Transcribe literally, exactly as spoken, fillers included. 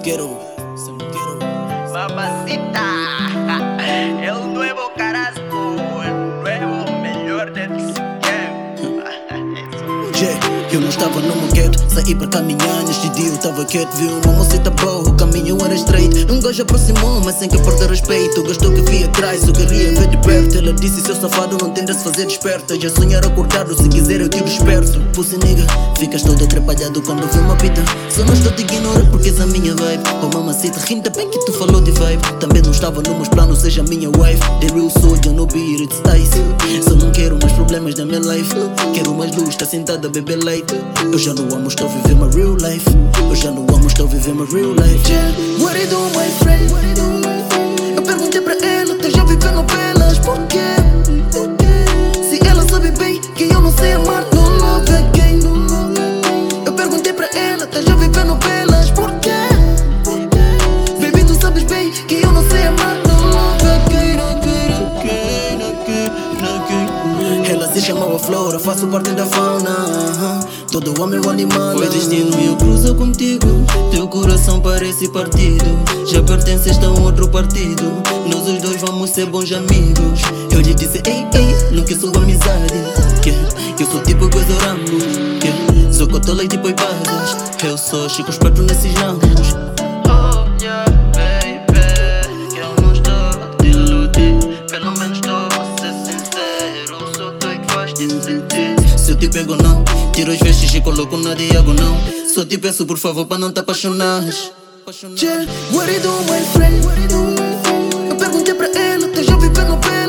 quiero, se me quiero. Mamacita, el nuevo carrasco, el nuevo melhor de Yeah, eu não estava no moquete, saí para caminhar. Neste dia eu tava quieto, vi uma mocita boa, o caminho era estreito. Um gajo aproximou, mas sem que perder respeito. Gastou que vi atrás, eu queria ver de perto. Ela disse, seu safado não tende a se fazer desperta. Já sonhar acordado, se quiser eu te desperto. Pussy nigga, ficas todo atrapalhado quando vê uma pita. Só não estou te ignorar porque és a minha vibe. Oh mamacita, ainda bem que tu falou de vibe. Também não estava nos meus planos, seja minha wife. The real soldier, no beat, it's ice. Só não quero mais problemas na minha life. Quero mais luz, tá sentada a beber light. Eu já não amo, estou a viver my real life. Eu já não amo, estou a viver my real life. Yeah. What are you doing, my friend? Eu perguntei pra ela, tu já viveu novelas? Por quê? Se ela sabe bem que eu não sei amar, no love again. Eu perguntei pra ela, tu já viveu novelas? Por quê? Baby, tu sabes bem que eu não sei amar, no love again, again, again, again, again. Ela se chamava Flora, faço parte da fauna. Todo homem é um animal. Foi destino e eu cruzo contigo. Teu coração parece partido. Já pertences a um outro partido. Nós os dois vamos ser bons amigos. Eu lhe disse, ei, ei, não que sou amizade. Que eu sou tipo coisa Rambo. Que sou cotola e tipo ibadas. Eu sou chico esperto nesses ramos. Oh yeah, baby, que eu não estou a te iludir. Pelo menos estou a ser sincero. Sou tu que faz te sentir. Se eu te pego não, tiro as vestes e coloco na diagonal. Só te peço por favor para não te apaixonares. Yeah, what are you doing, my friend? Eu perguntei pra ela, tu já viveu novela?